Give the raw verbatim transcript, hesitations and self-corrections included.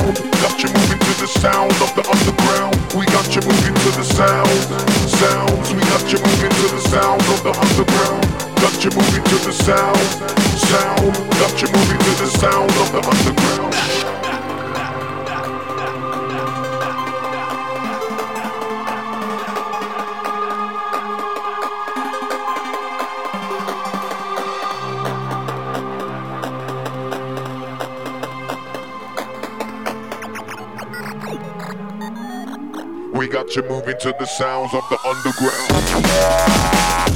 sound. Got you moving to the sound of the underground. We got you moving to the sound. Sounds. We got you moving to the sound of the underground. Got you moving to the sound. Sound. Got you moving to the sound of the underground. We got you moving to the sounds of the underground.